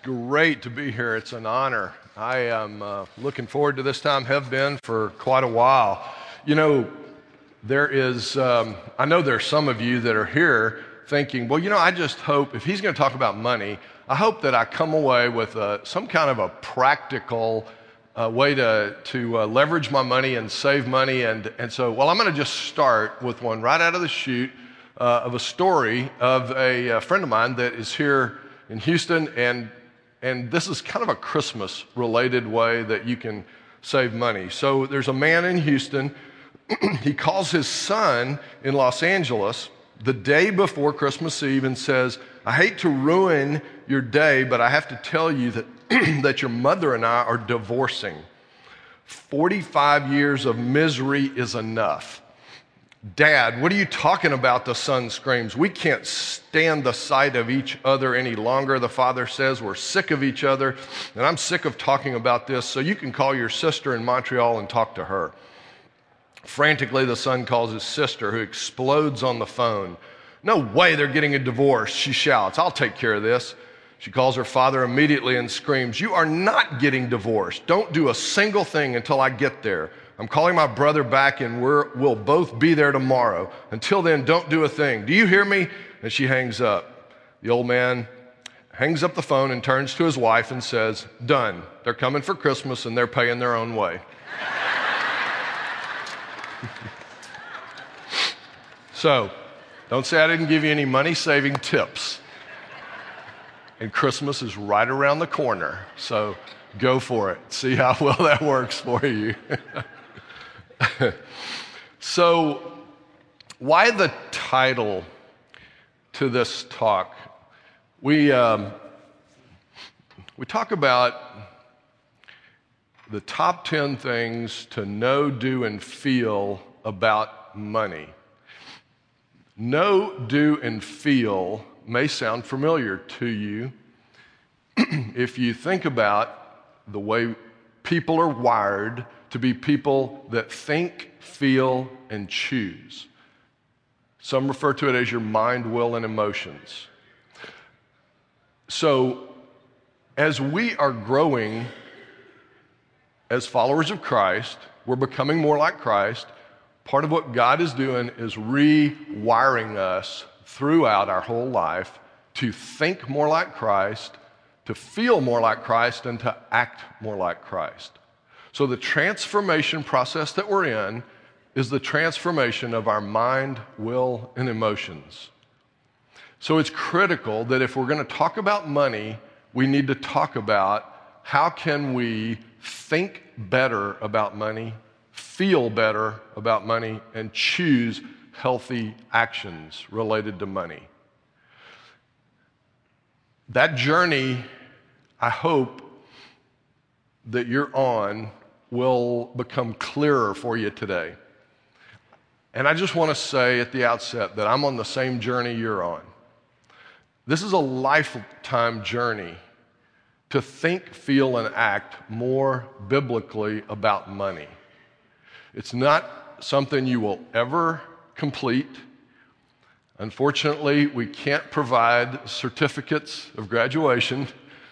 great to be here. It's an honor. I am looking forward to this time, have been for quite a while. You know, I know there's some of you that are here thinking, well, I just hope, if he's going to talk about money, I hope that I come away with some kind of a practical way to leverage my money and save money. And so, well, I'm going to just start with one right out of the chute of a story of a friend of mine that is here in Houston, and this is kind of a Christmas-related way that you can save money. So there's a man in Houston. He calls his son in Los Angeles the day before Christmas Eve and says, I hate to ruin your day, but I have to tell you that, that your mother and I are divorcing. 45 years of misery is enough. Dad, what are you talking about? The son screams. We can't stand the sight of each other any longer, the father says. We're sick of each other, and I'm sick of talking about this, so you can call your sister in Montreal and talk to her. Frantically, the son calls his sister, who explodes on the phone. No way they're getting a divorce, she shouts. I'll take care of this. She calls her father immediately and screams, you are not getting divorced. Don't do a single thing until I get there. I'm calling my brother back and we'll both be there tomorrow. Until then, don't do a thing. Do you hear me? And she hangs up. The old man hangs up the phone and turns to his wife and says, done. They're coming for Christmas and they're paying their own way. So, don't say I didn't give you any money-saving tips. And Christmas is right around the corner, so go for it. See how well that works for you. So, why the title to this talk? We talk about the top 10 things to know, do, and feel about money. Know, do, and feel may sound familiar to you if you think about the way people are wired to be people that think, feel, and choose. Some refer to it as your mind, will, and emotions. So, as we are growing as followers of Christ, we're becoming more like Christ. Part of what God is doing is rewiring us throughout our whole life to think more like Christ, to feel more like Christ, and to act more like Christ. So the transformation process that we're in is the transformation of our mind, will, and emotions. So it's critical that if we're going to talk about money, we need to talk about how can we think better about money, feel better about money, and choose healthy actions related to money. That journey, I hope that you're on, will become clearer for you today. And I just want to say at the outset that I'm on the same journey you're on. This is a lifetime journey to think, feel, and act more biblically about money. It's not something you will ever complete. Unfortunately, we can't provide certificates of graduation,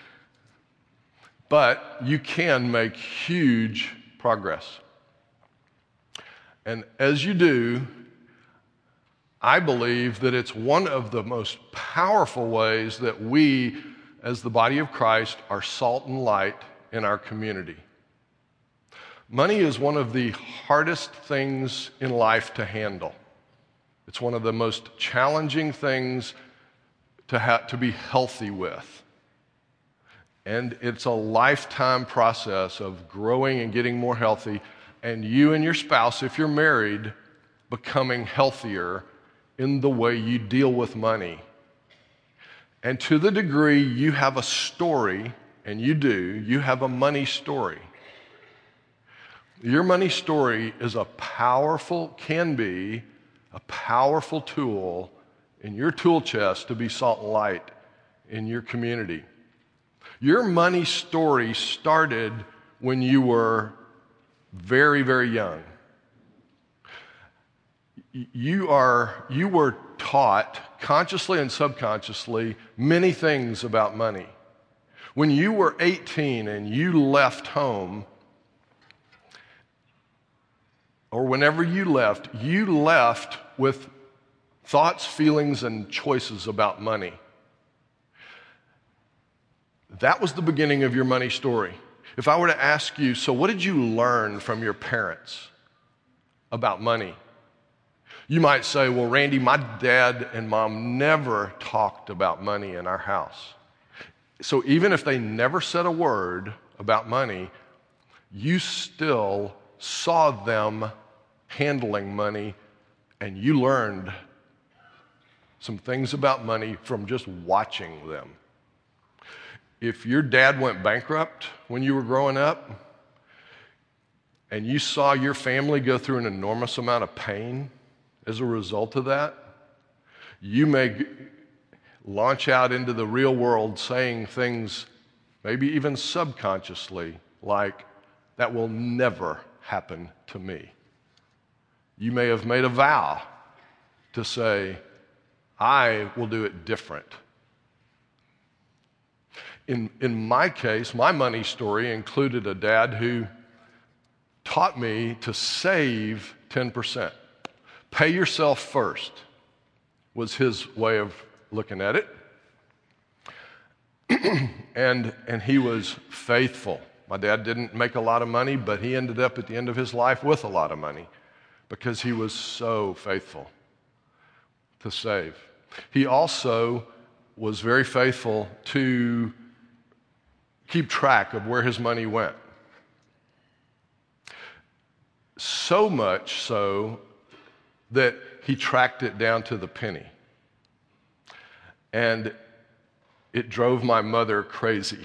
but you can make huge progress. And as you do, I believe that it's one of the most powerful ways that we, as the body of Christ, are salt and light in our community. Money is one of the hardest things in life to handle. It's one of the most challenging things to be healthy with. And it's a lifetime process of growing and getting more healthy, and you and your spouse, if you're married, becoming healthier in the way you deal with money. And to the degree you have a story, and you have a money story. Your money story is can be a powerful tool in your tool chest to be salt and light in your community. Your money story started when you were very, very young. You were taught, consciously and subconsciously, many things about money. When you were 18 and you left home, or whenever you left with thoughts, feelings, and choices about money. That was the beginning of your money story. If I were to ask you, so what did you learn from your parents about money? You might say, well, Randy, my dad and mom never talked about money in our house. So even if they never said a word about money, you still saw them handling money, and you learned some things about money from just watching them. If your dad went bankrupt when you were growing up, and you saw your family go through an enormous amount of pain as a result of that, you may launch out into the real world saying things, maybe even subconsciously, like, that will never happen to me. You may have made a vow to say, I will do it different. In my case, my money story included a dad who taught me to save 10%. Pay yourself first was his way of looking at it. and he was faithful. My dad didn't make a lot of money, but he ended up at the end of his life with a lot of money because he was so faithful to save. He also was very faithful to keep track of where his money went. So much so that he tracked it down to the penny. And it drove my mother crazy.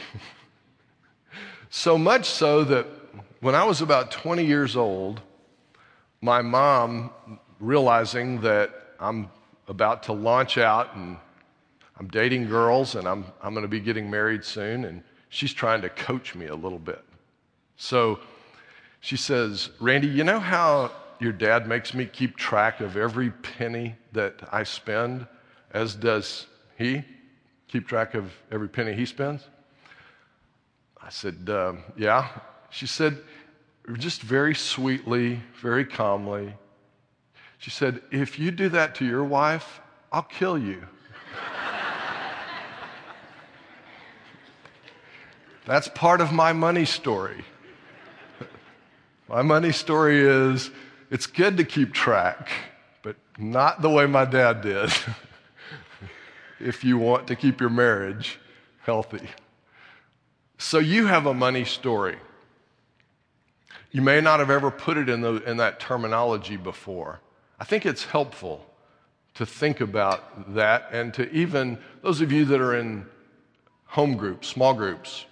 So much so that when I was about 20 years old, my mom, realizing that I'm about to launch out and I'm dating girls and I'm going to be getting married soon, and she's trying to coach me a little bit. So she says, Randy, you know how your dad makes me keep track of every penny that I spend, as does he keep track of every penny he spends? I said, yeah. She said, just very sweetly, very calmly, she said, if you do that to your wife, I'll kill you. That's part of my money story. My money story is, it's good to keep track, but not the way my dad did, if you want to keep your marriage healthy. So you have a money story. You may not have ever put it in that terminology before. I think it's helpful to think about that, and to even those of you that are in home groups, small groups,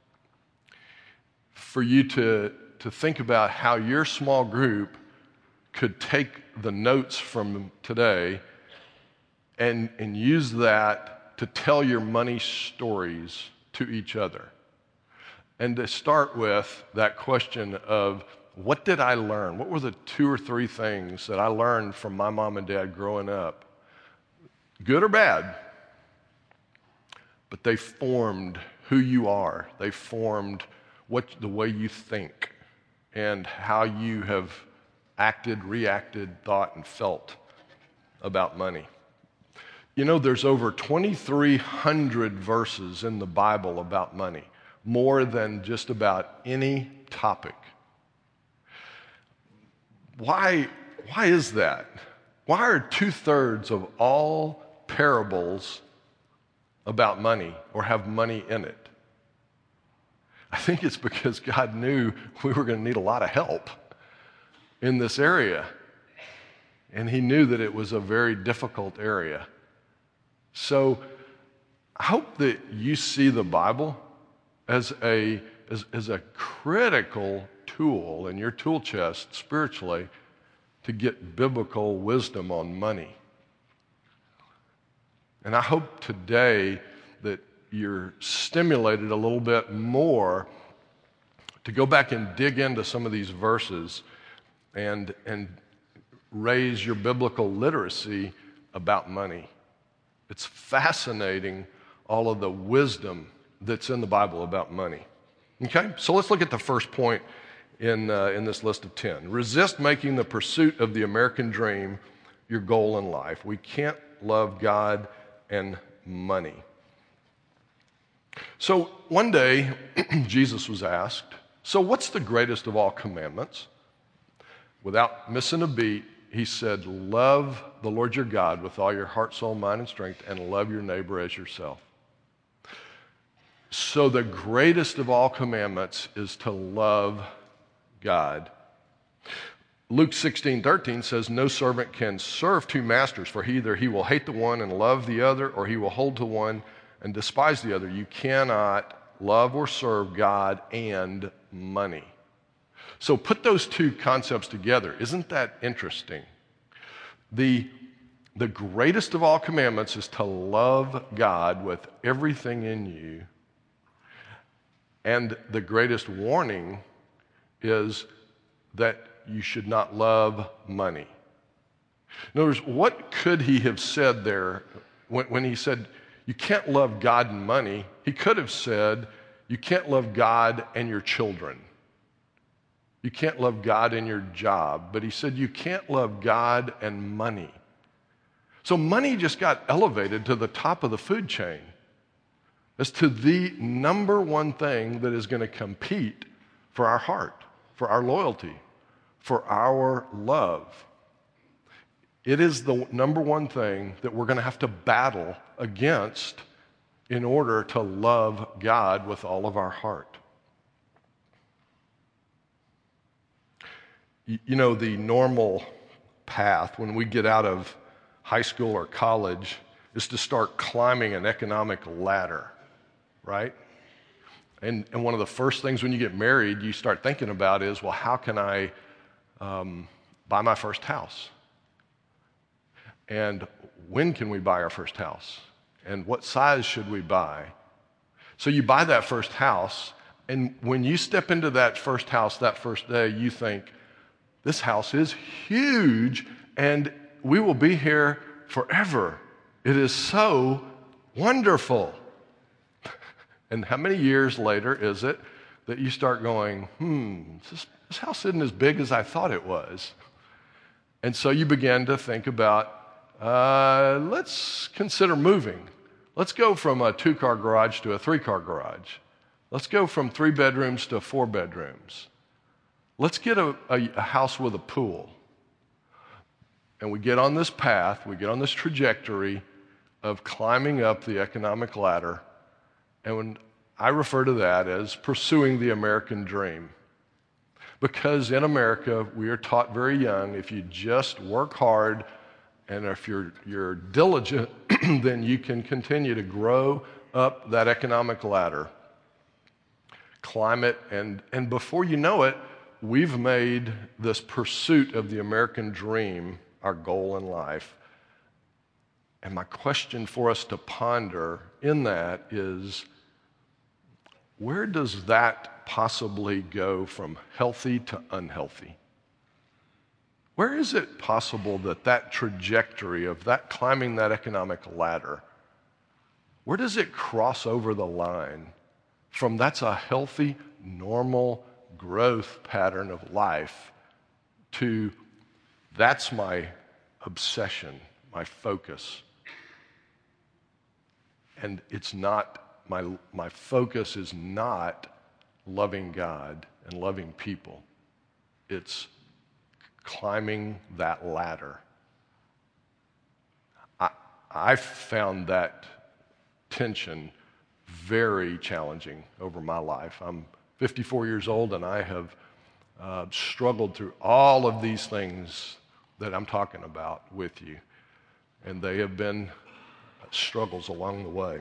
for you to think about how your small group could take the notes from today and use that to tell your money stories to each other. And to start with that question of, what did I learn? What were the 2 or 3 things that I learned from my mom and dad growing up? Good or bad? But they formed who you are. They formed the way you think and how you have acted, reacted, thought, and felt about money. You know, there's over 2,300 verses in the Bible about money, more than just about any topic. Why is that? Why are 2/3 of all parables about money or have money in it? I think it's because God knew we were going to need a lot of help in this area. And he knew that it was a very difficult area. So I hope that you see the Bible as a critical tool in your tool chest spiritually to get biblical wisdom on money. And I hope today that you're stimulated a little bit more to go back and dig into some of these verses and raise your biblical literacy about money. It's fascinating, all of the wisdom that's in the Bible about money. Okay, so let's look at the first point in this list of 10. Resist making the pursuit of the American dream your goal in life. We can't love God and money. So one day, Jesus was asked, so what's the greatest of all commandments? Without missing a beat, he said, love the Lord your God with all your heart, soul, mind, and strength, and love your neighbor as yourself. So the greatest of all commandments is to love God. Luke 16:13 says, no servant can serve two masters, for either he will hate the one and love the other, or he will hold to one and despise the other. You cannot love or serve God and money. So put those two concepts together. Isn't that interesting? The greatest of all commandments is to love God with everything in you. And the greatest warning is that you should not love money. In other words, what could he have said there when he said, you can't love God and money? He could have said, you can't love God and your children. You can't love God and your job. But he said, you can't love God and money. So money just got elevated to the top of the food chain as to the number one thing that is going to compete for our heart, for our loyalty, for our love. It is the number one thing that we're going to have to battle against in order to love God with all of our heart. You know, the normal path when we get out of high school or college is to start climbing an economic ladder, right? And one of the first things when you get married you start thinking about is, well, how can I buy my first house? And when can we buy our first house? And what size should we buy? So you buy that first house, and when you step into that first house that first day, you think, this house is huge, and we will be here forever. It is so wonderful. And how many years later is it that you start going, this house isn't as big as I thought it was? And so you begin to think about, let's consider moving. Let's go from a 2-car garage to a 3-car garage. Let's go from 3 bedrooms to 4 bedrooms. Let's get a house with a pool. And we get on this path, we get on this trajectory of climbing up the economic ladder. And when I refer to that as pursuing the American dream. Because in America, we are taught very young, if you just work hard and if you're diligent, then you can continue to grow up that economic ladder, climb it, and before you know it, we've made this pursuit of the American dream our goal in life. And my question for us to ponder in that is, where does that possibly go from healthy to unhealthy? Where is it possible that that trajectory of that climbing that economic ladder, where does it cross over the line from that's a healthy, normal growth pattern of life to that's my obsession, my focus? And it's not, my focus is not loving God and loving people. It's climbing that ladder. I found that tension very challenging over my life. I'm 54 years old and I have struggled through all of these things that I'm talking about with you. And they have been struggles along the way.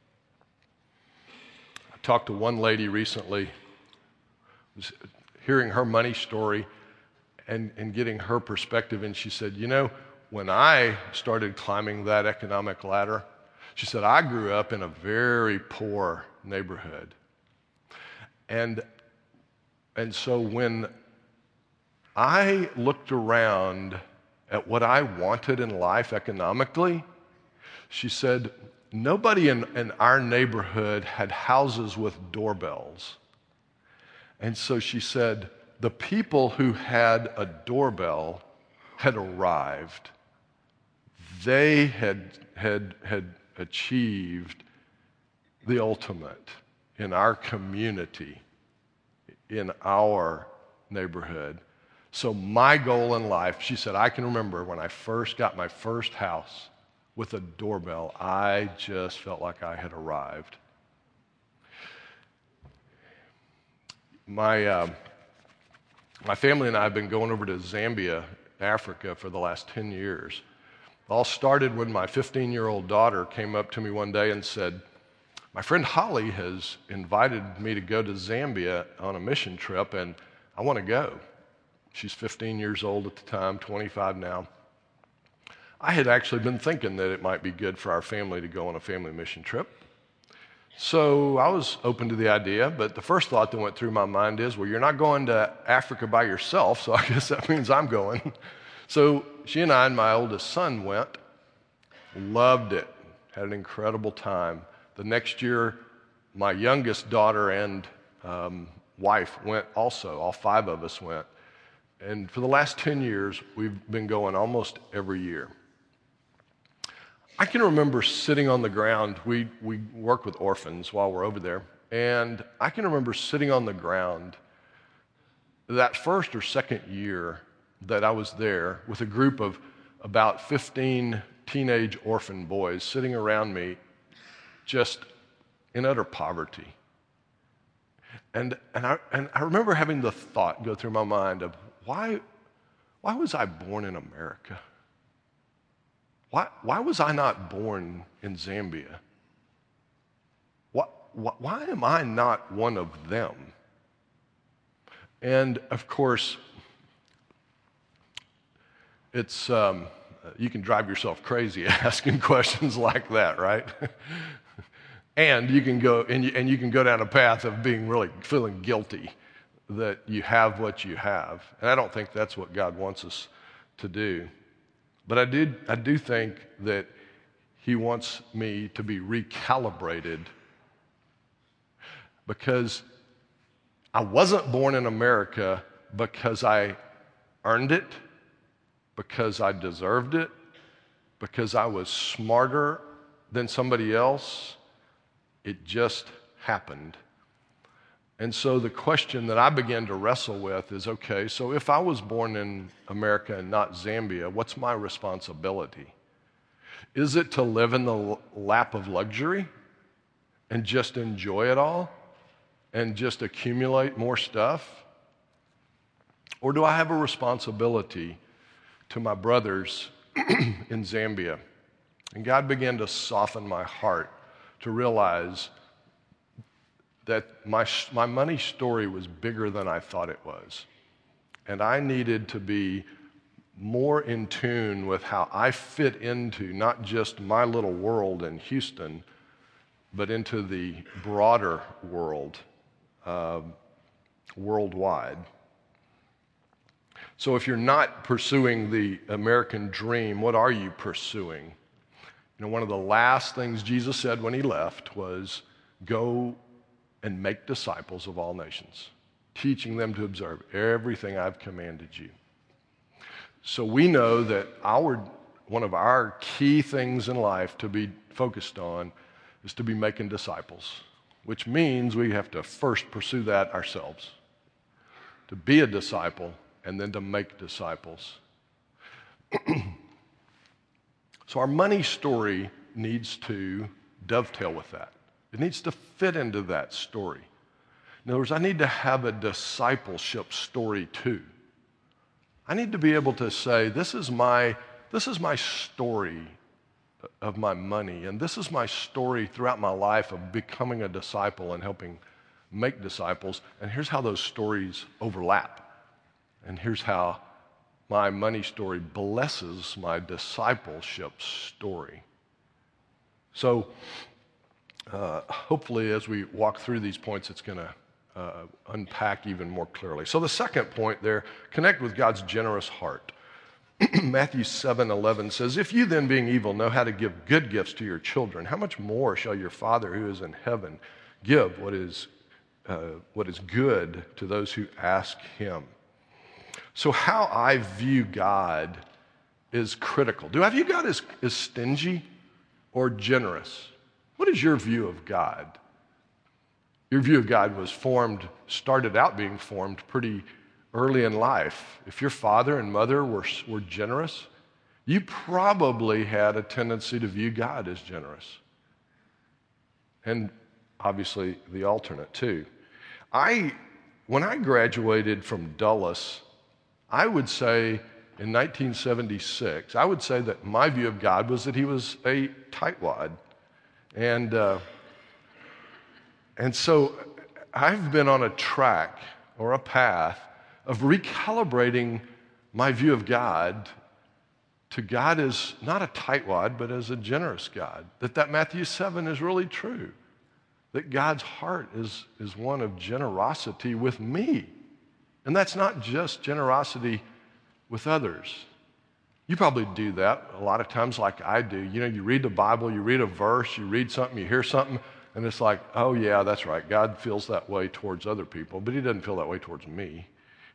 I talked to one lady recently, was hearing her money story and getting her perspective, and she said, you know, when I started climbing that economic ladder, she said, I grew up in a very poor neighborhood. And so when I looked around at what I wanted in life economically, she said, nobody in our neighborhood had houses with doorbells. And so she said, the people who had a doorbell had arrived. They had achieved the ultimate in our community, in our neighborhood. So my goal in life, she said, I can remember when I first got my first house with a doorbell, I just felt like I had arrived. My family and I have been going over to Zambia, Africa, for the last 10 years. It all started when my 15-year-old daughter came up to me one day and said, my friend Holly has invited me to go to Zambia on a mission trip, and I want to go. She's 15 years old at the time, 25 now. I had actually been thinking that it might be good for our family to go on a family mission trip. So I was open to the idea, but the first thought that went through my mind is, well, you're not going to Africa by yourself, so I guess that means I'm going. So she and I and my oldest son went, loved it, had an incredible time. The next year, my youngest daughter and wife went also. All 5 of us went. And for the last 10 years, we've been going almost every year. I can remember sitting on the ground. We work with orphans while we're over there. And I can remember sitting on the ground that first or second year that I was there with a group of about 15 teenage orphan boys sitting around me just in utter poverty. And I remember having the thought go through my mind of, why was I born in America? Why was I not born in Zambia? Why am I not one of them? And of course, it's you can drive yourself crazy asking questions like that, right? And you can go and you can go down a path of being really feeling guilty that you have what you have. And I don't think that's what God wants us to do. But I do think that he wants me to be recalibrated, because I wasn't born in America because I earned it, because I deserved it, because I was smarter than somebody else. It just happened. And so the question that I began to wrestle with is, okay, so if I was born in America and not Zambia, what's my responsibility? Is it to live in the lap of luxury and just enjoy it all and just accumulate more stuff? Or do I have a responsibility to my brothers in Zambia? And God began to soften my heart to realize that my money story was bigger than I thought it was. And I needed to be more in tune with how I fit into not just my little world in Houston, but into the broader world, worldwide. So if you're not pursuing the American dream, what are you pursuing? You know, one of the last things Jesus said when he left was, go and make disciples of all nations, teaching them to observe everything I've commanded you. So we know that one of our key things in life to be focused on is to be making disciples, which means we have to first pursue that ourselves, to be a disciple and then to make disciples. So our money story needs to dovetail with that. It needs to fit into that story. In other words, I need to have a discipleship story too. I need to be able to say, this is my story of my money, and this is my story throughout my life of becoming a disciple and helping make disciples, and here's how those stories overlap. And here's how my money story blesses my discipleship story. So, hopefully, as we walk through these points, it's going to unpack even more clearly. So the second point there, connect with God's generous heart. Matthew 7:11 says, "If you then, being evil, know how to give good gifts to your children, how much more shall your Father who is in heaven give what is good to those who ask him?" So how I view God is critical. Do I view God as stingy or generous? What is your view of God? Your view of God started out being formed pretty early in life. If your father and mother were generous, you probably had a tendency to view God as generous. And obviously the alternate too. When I graduated from Dulles, I would say in 1976, I would say that my view of God was that he was a tightwad. And so I've been on a track or a path of recalibrating my view of God to God as not a tightwad, but as a generous God. That Matthew 7 is really true. That God's heart is one of generosity with me. And that's not just generosity with others. You probably do that a lot of times like I do. You know, you read the Bible, you read a verse, you read something, you hear something, and it's like, oh yeah, that's right. God feels that way towards other people, but he doesn't feel that way towards me.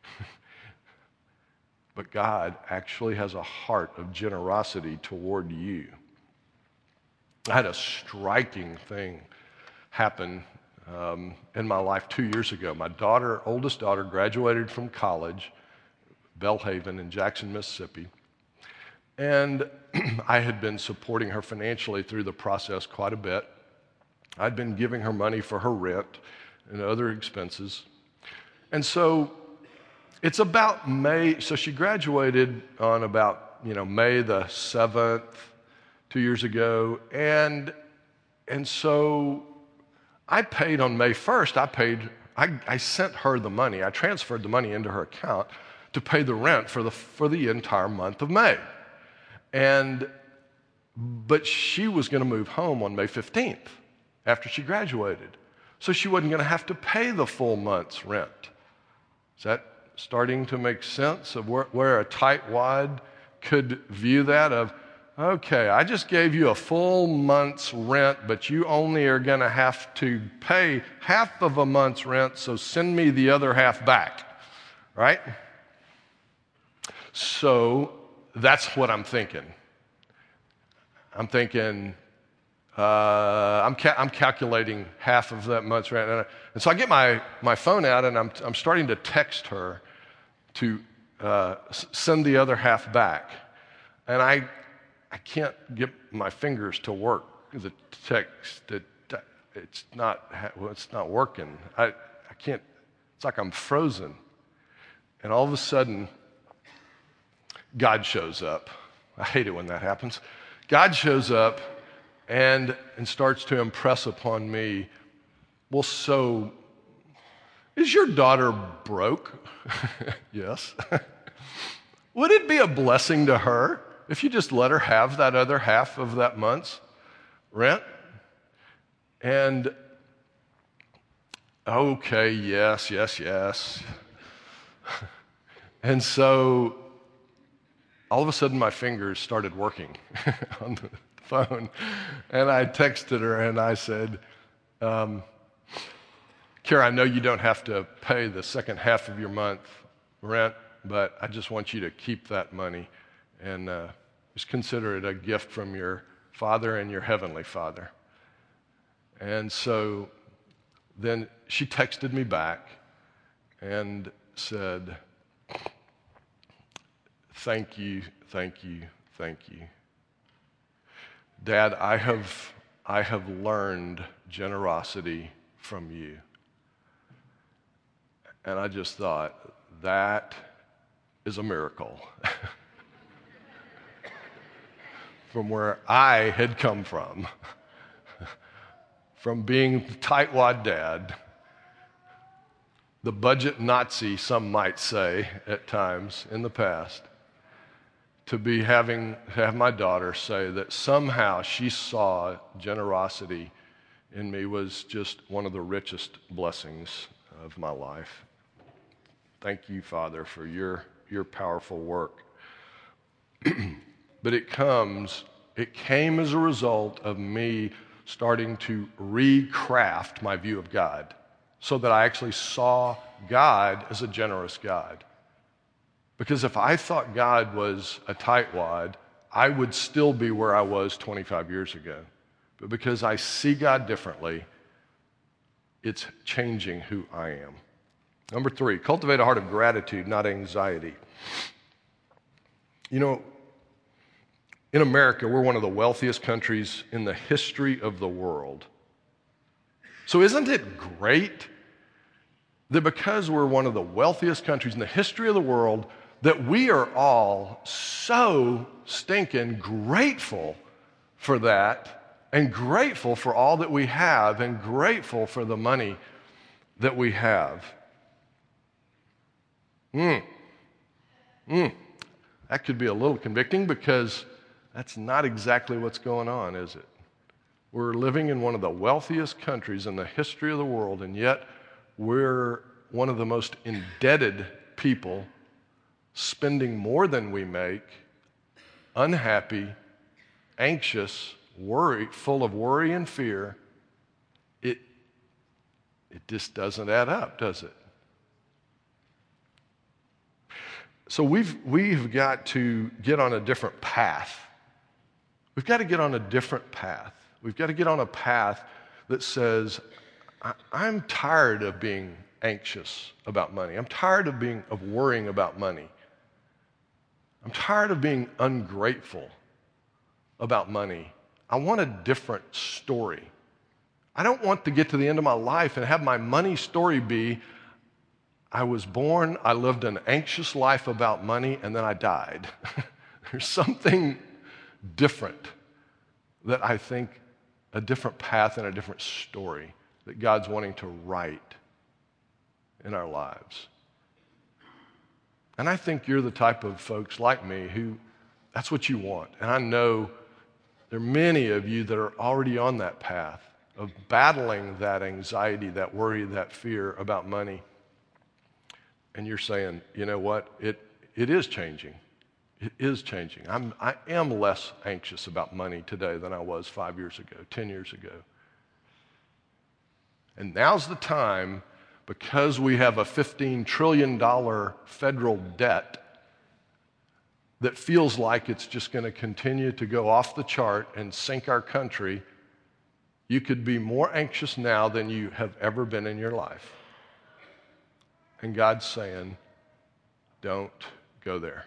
But God actually has a heart of generosity toward you. I had a striking thing happen in my life 2 years ago. My oldest daughter, graduated from college, Belhaven in Jackson, Mississippi. And I had been supporting her financially through the process quite a bit. I'd been giving her money for her rent and other expenses. And so it's about May. So she graduated on about, May the 7th, 2 years ago. And so I paid on May 1st. I sent her the money. I transferred the money into her account to pay the rent for the entire month of May. But she was going to move home on May 15th after she graduated. So she wasn't going to have to pay the full month's rent. Is that starting to make sense of where a tightwad could view that of, okay, I just gave you a full month's rent, but you only are going to have to pay half of a month's rent, so send me the other half back, right? So that's what I'm thinking. I'm thinking, I'm calculating half of that month's rent. And so I get my phone out, and I'm starting to text her to send the other half back. And I can't get my fingers to work. The text, it's not working. I can't, it's like I'm frozen. And all of a sudden, God shows up. I hate it when that happens. God shows up and starts to impress upon me, well, so is your daughter broke? Yes. Would it be a blessing to her if you just let her have that other half of that month's rent? And okay, yes. And so all of a sudden my fingers started working on the phone. And I texted her and I said, Kara, I know you don't have to pay the second half of your month rent, but I just want you to keep that money and just consider it a gift from your Father and your Heavenly Father. And so then she texted me back and said, thank you. Dad, I have learned generosity from you. And I just thought, that is a miracle. From where I had come from being tightwad dad, the budget Nazi, some might say at times in the past, to have my daughter say that somehow she saw generosity in me was just one of the richest blessings of my life. Thank you, Father, for your powerful work. But it came as a result of me starting to recraft my view of God so that I actually saw God as a generous God. Because if I thought God was a tightwad, I would still be where I was 25 years ago. But because I see God differently, it's changing who I am. Number 3, cultivate a heart of gratitude, not anxiety. You know, in America, we're one of the wealthiest countries in the history of the world. So isn't it great that because we're one of the wealthiest countries in the history of the world, that we are all so stinking grateful for that, and grateful for all that we have, and grateful for the money that we have? That could be a little convicting because that's not exactly what's going on, is it? We're living in one of the wealthiest countries in the history of the world, and yet we're one of the most indebted people, spending more than we make, unhappy, anxious, full of worry and fear. It just doesn't add up, does it? So we've got to get on a different path. We've got to get on a different path. We've got to get on a path that says, I'm tired of being anxious about money. I'm tired of worrying about money. I'm tired of being ungrateful about money. I want a different story. I don't want to get to the end of my life and have my money story be, I was born, I lived an anxious life about money, and then I died. There's something different that I think, a different path and a different story that God's wanting to write in our lives. And I think you're the type of folks like me who, that's what you want. And I know there are many of you that are already on that path of battling that anxiety, that worry, that fear about money. And you're saying, you know what, it is changing. It is changing. I am less anxious about money today than I was 5 years ago, 10 years ago. And now's the time, because we have a $15 trillion federal debt that feels like it's just going to continue to go off the chart and sink our country. You could be more anxious now than you have ever been in your life. And God's saying, don't go there.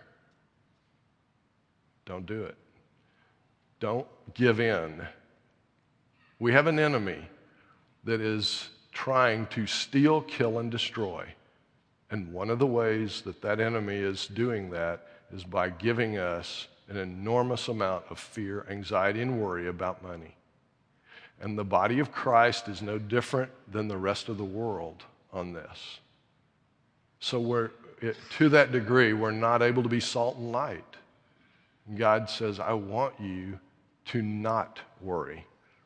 Don't do it. Don't give in. We have an enemy that is trying to steal, kill, and destroy. And one of the ways that that enemy is doing that is by giving us an enormous amount of fear, anxiety, and worry about money. And the body of Christ is no different than the rest of the world on this. So to that degree, we're not able to be salt and light. God says, I want you to not worry.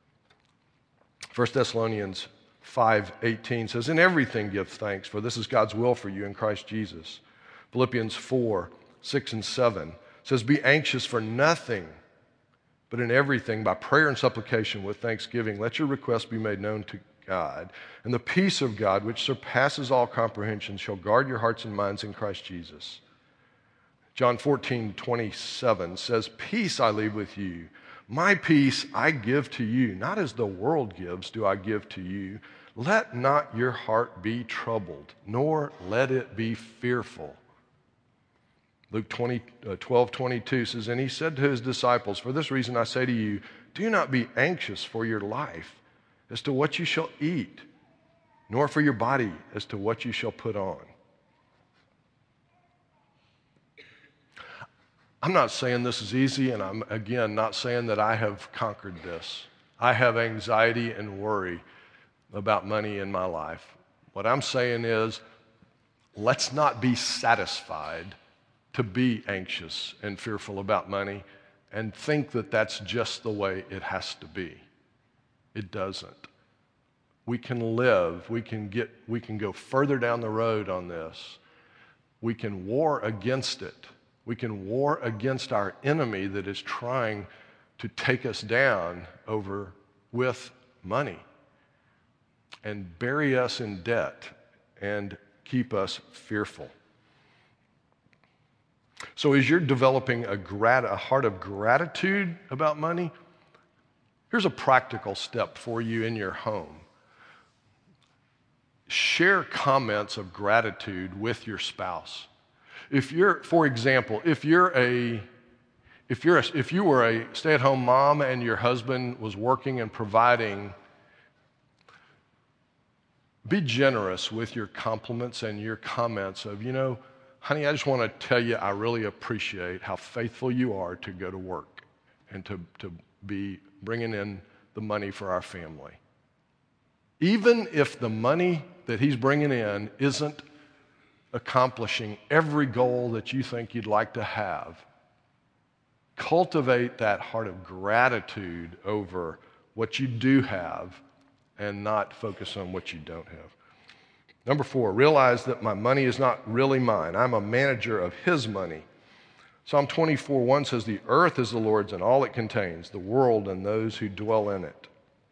1 Thessalonians 5:18 says, in everything give thanks, for this is God's will for you in Christ Jesus. Philippians 4:6 and 7 says, be anxious for nothing, but in everything by prayer and supplication with thanksgiving, let your requests be made known to God, and the peace of God, which surpasses all comprehension, shall guard your hearts and minds in Christ Jesus. John 14:27 says, peace I leave with you. My peace I give to you. Not as the world gives do I give to you. Let not your heart be troubled, nor let it be fearful. Luke 12:22 says, and he said to his disciples, for this reason I say to you, do not be anxious for your life as to what you shall eat, nor for your body as to what you shall put on. I'm not saying this is easy, and I'm, again, not saying that I have conquered this. I have anxiety and worry about money in my life. What I'm saying is, let's not be satisfied to be anxious and fearful about money and think that that's just the way it has to be. It doesn't. We can live, we can go further down the road on this. We can war against it We can war against our enemy that is trying to take us down with money and bury us in debt and keep us fearful. So as you're developing a heart of gratitude about money, here's a practical step for you in your home. Share comments of gratitude with your spouse. For example, if you were a stay-at-home mom and your husband was working and providing, be generous with your compliments and your comments of, honey, I just want to tell you I really appreciate how faithful you are to go to work and to be bringing in the money for our family. Even if the money that he's bringing in isn't accomplishing every goal that you think you'd like to have, cultivate that heart of gratitude over what you do have and not focus on what you don't have. Number 4, realize that my money is not really mine. I'm a manager of his money. Psalm 24:1 says, the earth is the Lord's and all it contains, the world and those who dwell in it.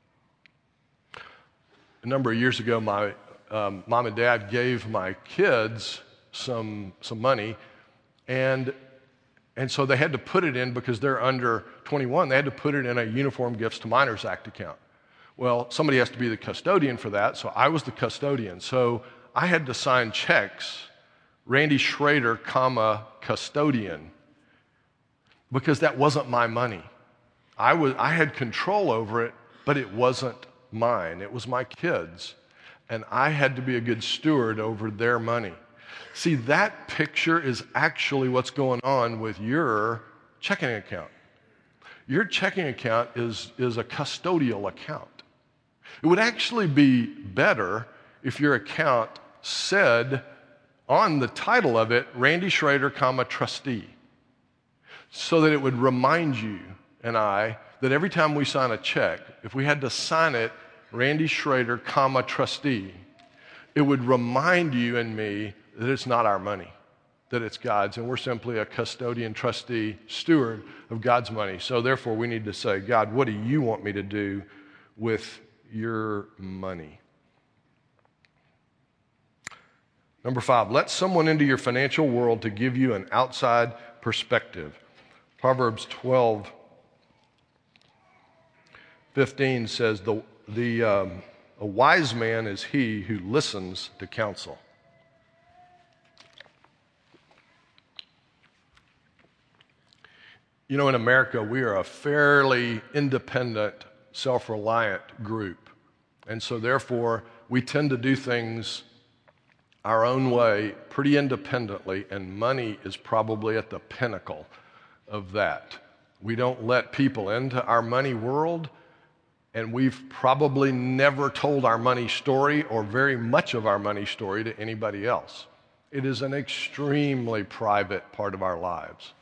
A number of years ago, my mom and dad gave my kids some money, and so they had to put it in, because they're under 21, they had to put it in a Uniform Gifts to Minors Act account. Well, somebody has to be the custodian for that, so I was the custodian. So I had to sign checks, Randy Schrader, custodian, because that wasn't my money. I had control over it, but it wasn't mine. It was my kids, and I had to be a good steward over their money. See, that picture is actually what's going on with your checking account. Your checking account is a custodial account. It would actually be better if your account said on the title of it, Randy Schrader, trustee, so that it would remind you and I that every time we sign a check, if we had to sign it Randy Schrader, trustee, it would remind you and me that it's not our money, that it's God's, and we're simply a custodian, trustee, steward of God's money. So therefore, we need to say, God, what do you want me to do with your money? Number 5, let someone into your financial world to give you an outside perspective. Proverbs 12:15 says, a wise man is he who listens to counsel. In America, we are a fairly independent, self-reliant group. And so therefore, we tend to do things our own way pretty independently, and money is probably at the pinnacle of that. We don't let people into our money world, and we've probably never told our money story or very much of our money story to anybody else. It is an extremely private part of our lives.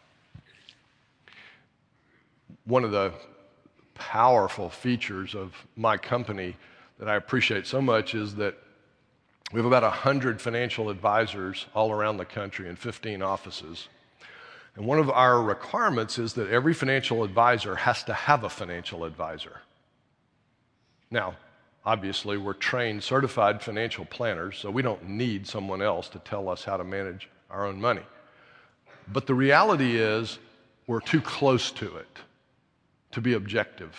One of the powerful features of my company that I appreciate so much is that we have about 100 financial advisors all around the country in 15 offices. And one of our requirements is that every financial advisor has to have a financial advisor. Now, obviously, we're trained, certified financial planners, so we don't need someone else to tell us how to manage our own money. But the reality is, we're too close to it to be objective.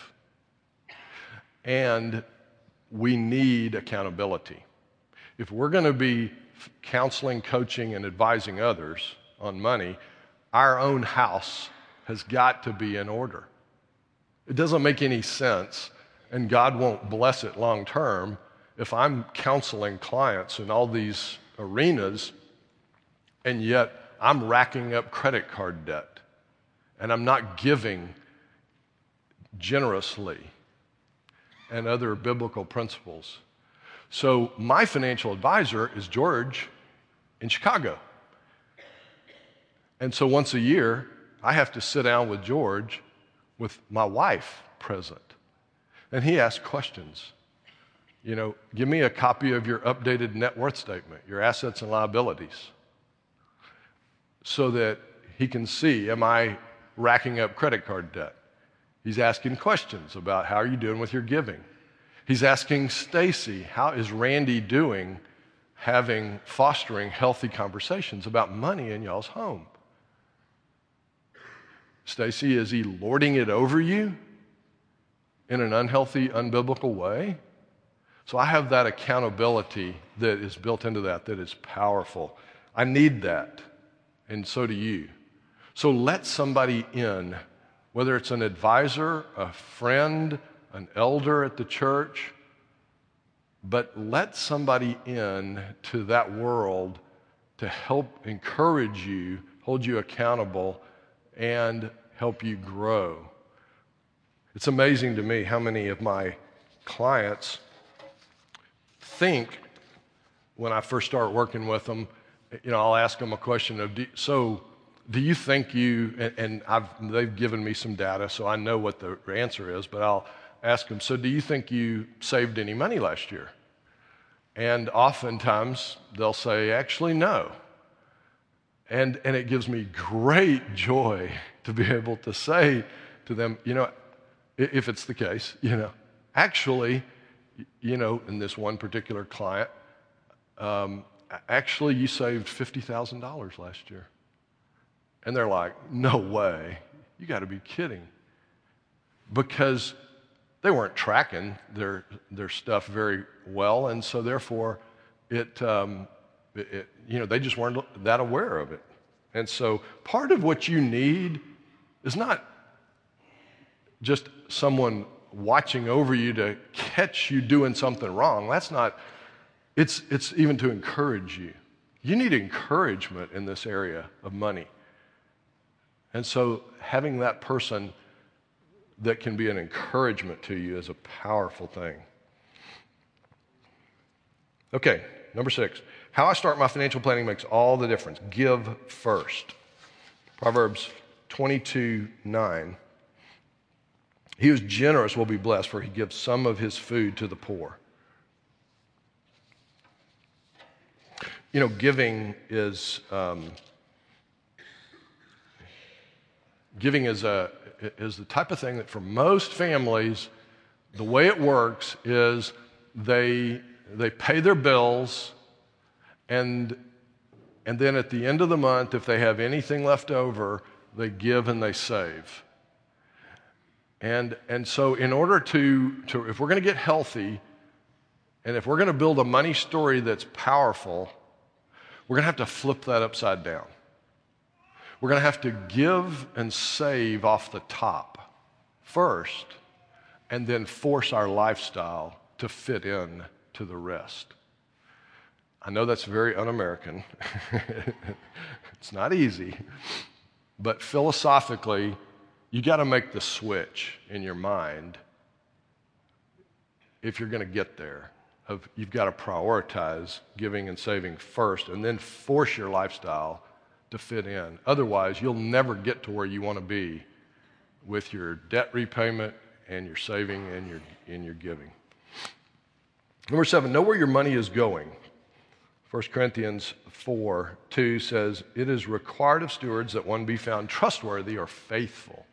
And we need accountability. If we're going to be counseling, coaching, and advising others on money, our own house has got to be in order. It doesn't make any sense, and God won't bless it long term, if I'm counseling clients in all these arenas, and yet I'm racking up credit card debt, and I'm not giving generously, and other biblical principles. So my financial advisor is George in Chicago. And so once a year, I have to sit down with George with my wife present. And he asks questions. Give me a copy of your updated net worth statement, your assets and liabilities, so that he can see, am I racking up credit card debt? He's asking questions about how are you doing with your giving. He's asking Stacy, how is Randy doing fostering healthy conversations about money in y'all's home? Stacy, is he lording it over you in an unhealthy, unbiblical way? So I have that accountability that is built into that is powerful. I need that, and so do you. So let somebody in, whether it's an advisor, a friend, an elder at the church, but let somebody in to that world to help encourage you, hold you accountable, and help you grow. It's amazing to me how many of my clients think, when I first start working with them, I'll ask them a question of, do you think they've given me some data, so I know what the answer is, but I'll ask them, so do you think you saved any money last year? And oftentimes they'll say, actually, no. And it gives me great joy to be able to say to them, if it's the case, actually, in this one particular client, actually you saved $50,000 last year. And they're like, no way, you got to be kidding. Because they weren't tracking their stuff very well, and so therefore they just weren't that aware of it. And so part of what you need is not just someone watching over you to catch you doing something wrong. That's not, it's even to encourage you. You need encouragement in this area of money. And so having that person that can be an encouragement to you is a powerful thing. Okay, number 6. How I start my financial planning makes all the difference. Give first. Proverbs 22:9. He who is generous will be blessed, for he gives some of his food to the poor. Giving is the type of thing that for most families, the way it works is they pay their bills, and then at the end of the month, if they have anything left over, they give and they save. And so in order to if we're going to get healthy, and if we're going to build a money story that's powerful, we're going to have to flip that upside down. We're going to have to give and save off the top first, and then force our lifestyle to fit in to the rest. I know that's very un-American. It's not easy. But philosophically, you got to make the switch in your mind if you're going to get there. You've got to prioritize giving and saving first, and then force your lifestyle to fit in. Otherwise, you'll never get to where you want to be with your debt repayment and your saving and your giving. Number 7, know where your money is going. 1 Corinthians 4:2 says, it is required of stewards that one be found trustworthy or faithful.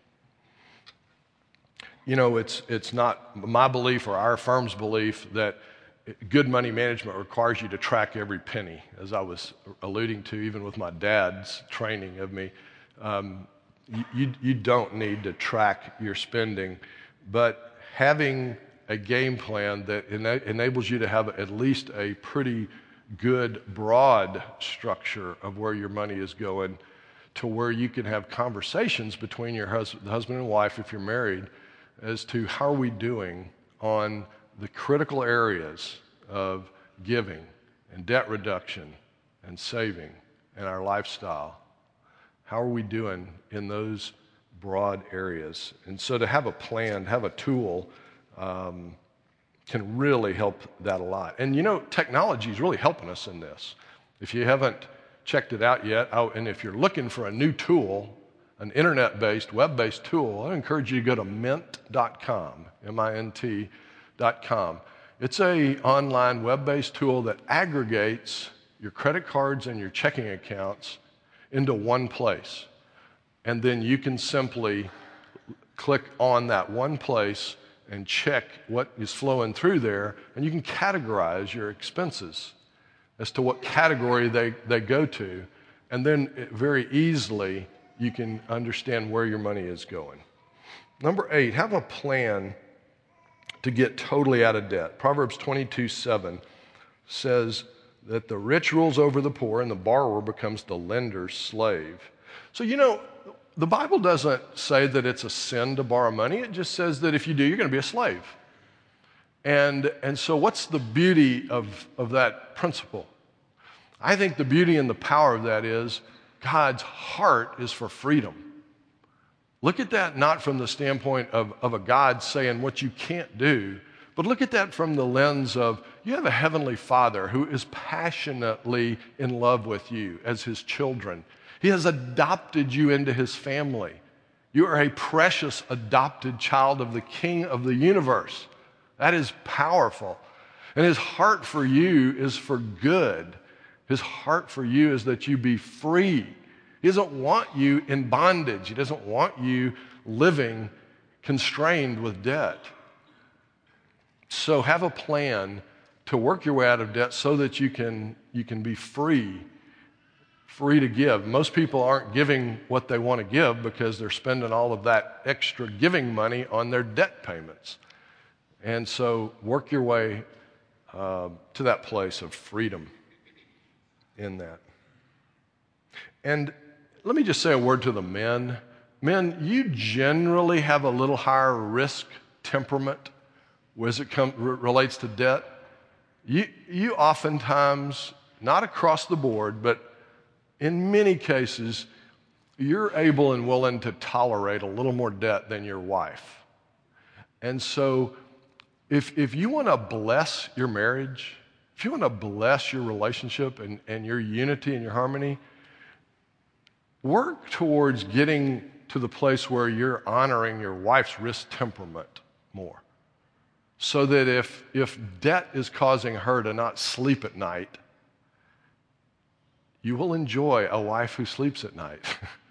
It's not my belief or our firm's belief that good money management requires you to track every penny, as I was alluding to even with my dad's training of me. You don't need to track your spending, but having a game plan that enables you to have at least a pretty good broad structure of where your money is going, to where you can have conversations between the husband and wife, if you're married, as to how are we doing on the critical areas of giving and debt reduction and saving and our lifestyle. How are we doing in those broad areas? And so to have a plan, have a tool, can really help that a lot. And technology is really helping us in this. If you haven't checked it out yet, and if you're looking for a new tool, an internet-based, web-based tool, I encourage you to go to mint.com, mint.com. It's an online web-based tool that aggregates your credit cards and your checking accounts into one place. and then you can simply click on that one place and check what is flowing through there, and you can categorize your expenses as to what category they go to, and then very easily you can understand where your money is going. Number 8, have a plan to get totally out of debt. Proverbs 22:7 says that the rich rules over the poor and the borrower becomes the lender's slave. So, the Bible doesn't say that it's a sin to borrow money. It just says that if you do, you're going to be a slave. And so what's the beauty of that principle? I think the beauty and the power of that is God's heart is for freedom. Look at that not from the standpoint of a God saying what you can't do, but look at that from the lens of you have a heavenly Father who is passionately in love with you as his children. He has adopted you into his family. You are a precious adopted child of the King of the universe. That is powerful. And his heart for you is for good. His heart for you is that you be free. He doesn't want you in bondage. He doesn't want you living constrained with debt. So have a plan to work your way out of debt so that you can be free to give. Most people aren't giving what they want to give because they're spending all of that extra giving money on their debt payments. And so work your way to that place of freedom in that. And let me just say a word to the men. Men, you generally have a little higher risk temperament as it relates to debt. You oftentimes, not across the board, but in many cases, you're able and willing to tolerate a little more debt than your wife. And so if you want to bless your marriage, if you want to bless your relationship and your unity and your harmony, work towards getting to the place where you're honoring your wife's risk temperament more. So that if debt is causing her to not sleep at night, you will enjoy a wife who sleeps at night.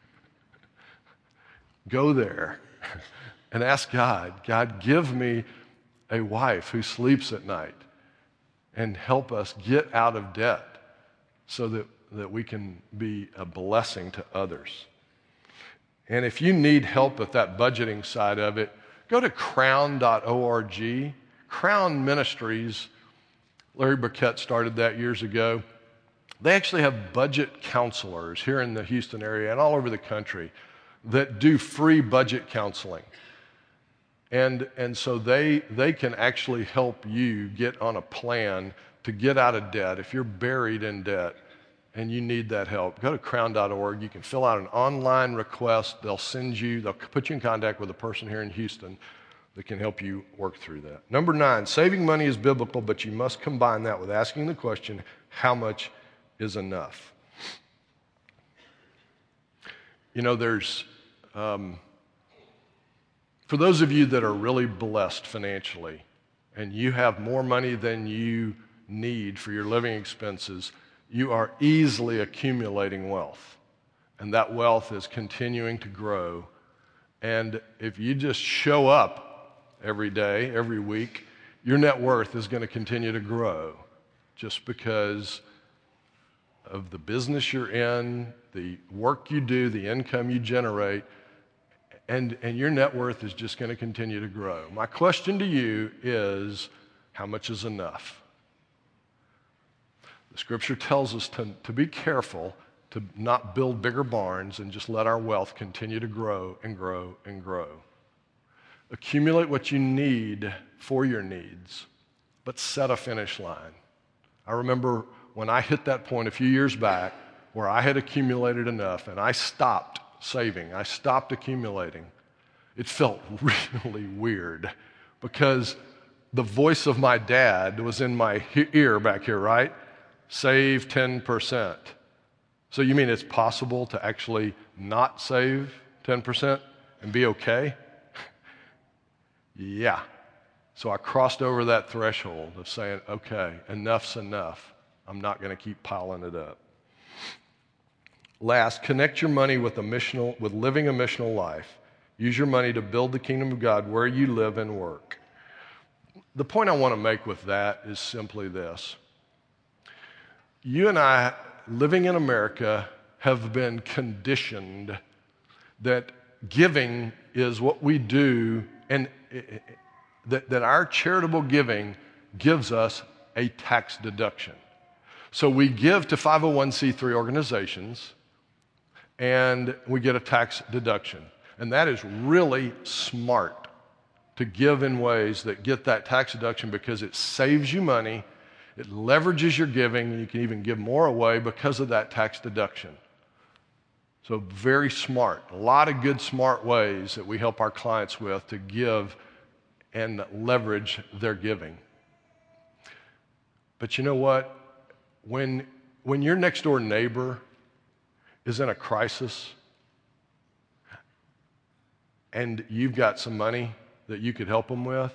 Go there and ask God, give me a wife who sleeps at night and help us get out of debt so that we can be a blessing to others. And if you need help with that budgeting side of it, go to crown.org. Crown Ministries, Larry Burkett started that years ago. They actually have budget counselors here in the Houston area and all over the country that do free budget counseling. And so they can actually help you get on a plan to get out of debt. If you're buried in debt and you need that help, go to crown.org. You can fill out an online request. They'll put you in contact with a person here in Houston that can help you work through that. Number 9, saving money is biblical, but you must combine that with asking the question, how much is enough? There's, for those of you that are really blessed financially and you have more money than you need for your living expenses, you are easily accumulating wealth. And that wealth is continuing to grow. And if you just show up every day, every week, your net worth is going to continue to grow just because of the business you're in, the work you do, the income you generate, and your net worth is just going to continue to grow. My question to you is, how much is enough? The scripture tells us to be careful to not build bigger barns and just let our wealth continue to grow and grow and grow. Accumulate what you need for your needs, but set a finish line. I remember when I hit that point a few years back where I had accumulated enough and I stopped saving, I stopped accumulating. It felt really weird because the voice of my dad was in my ear back here, right? Save 10%. So you mean it's possible to actually not save 10% and be okay? Yeah. So I crossed over that threshold of saying, okay, enough's enough. I'm not going to keep piling it up. Last, connect your money with living a missional life. Use your money to build the kingdom of God where you live and work. The point I want to make with that is simply this. You and I, living in America, have been conditioned that giving is what we do, and that our charitable giving gives us a tax deduction. So we give to 501c3 organizations, and we get a tax deduction. And that is really smart to give in ways that get that tax deduction because it saves you money, it leverages your giving, and you can even give more away because of that tax deduction. So very smart. A lot of good smart ways that we help our clients with to give and leverage their giving. But you know what? When your next door neighbor is in a crisis and you've got some money that you could help them with,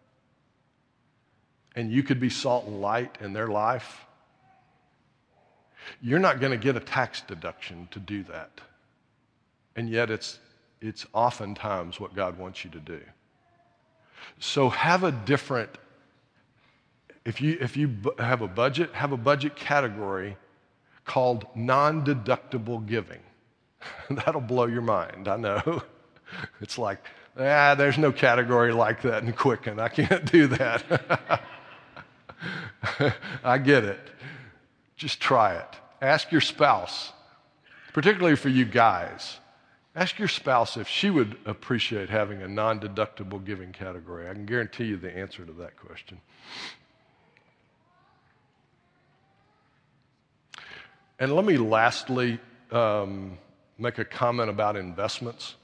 and you could be salt and light in their life, you're not going to get a tax deduction to do that. And yet it's oftentimes what God wants you to do. So have a different, if you have a budget category called non-deductible giving. That'll blow your mind, I know. It's like, there's no category like that in Quicken. I can't do that. I get it. Just try it. Ask your spouse, particularly for you guys. Ask your spouse if she would appreciate having a non-deductible giving category. I can guarantee you the answer to that question. And let me lastly make a comment about investments.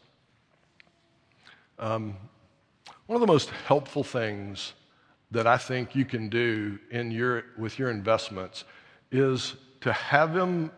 One of the most helpful things that I think you can do with your investments is to have them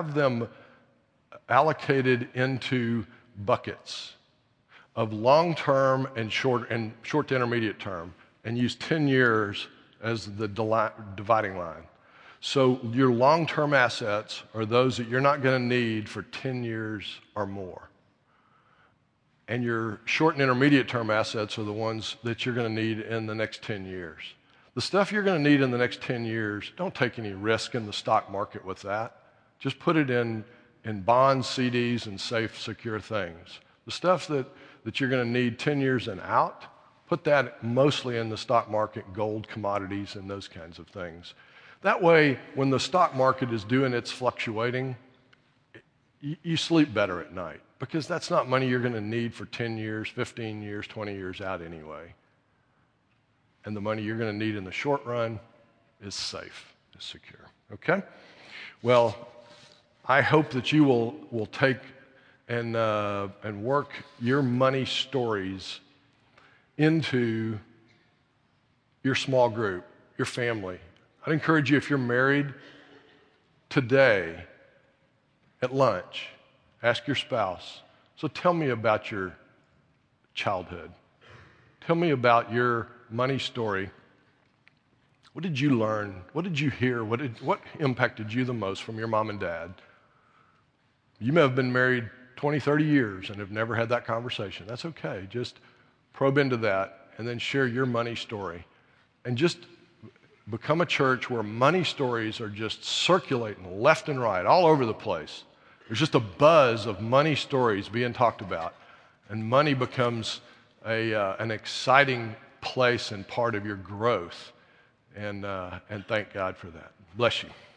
allocated into buckets of long-term and short to intermediate term, and use 10 years as the dividing line. So your long-term assets are those that you're not going to need for 10 years or more. And your short and intermediate term assets are the ones that you're going to need in the next 10 years. The stuff you're going to need in the next 10 years, don't take any risk in the stock market with that. Just put it in bonds, CDs, and safe, secure things. The stuff that you're going to need 10 years and out, put that mostly in the stock market, gold, commodities, and those kinds of things. That way, when the stock market is doing its fluctuating, you sleep better at night, because that's not money you're going to need for 10 years, 15 years, 20 years out anyway. And the money you're going to need in the short run is safe, is secure. Okay? Well, I hope that you will take and work your money stories into your small group, your family. I'd encourage you, if you're married, today at lunch, ask your spouse, so tell me about your childhood. Tell me about your money story. What did you learn? What did you hear? What impacted you the most from your mom and dad? You may have been married 20, 30 years and have never had that conversation. That's okay. Just probe into that and then share your money story. And just become a church where money stories are just circulating left and right, all over the place. There's just a buzz of money stories being talked about. And money becomes an exciting place and part of your growth. And thank God for that. Bless you.